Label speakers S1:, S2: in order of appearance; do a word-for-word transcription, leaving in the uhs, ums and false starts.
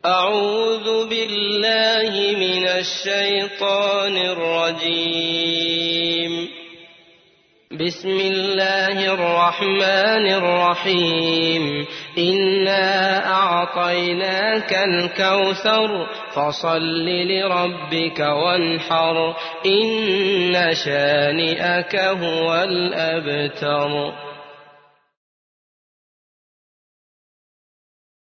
S1: أعوذ بالله من الشيطان الرجيم. بسم الله الرحمن الرحيم. إنا أعطيناك الكوثر فصل لربك وانحر إن شانئك هو الأبتر.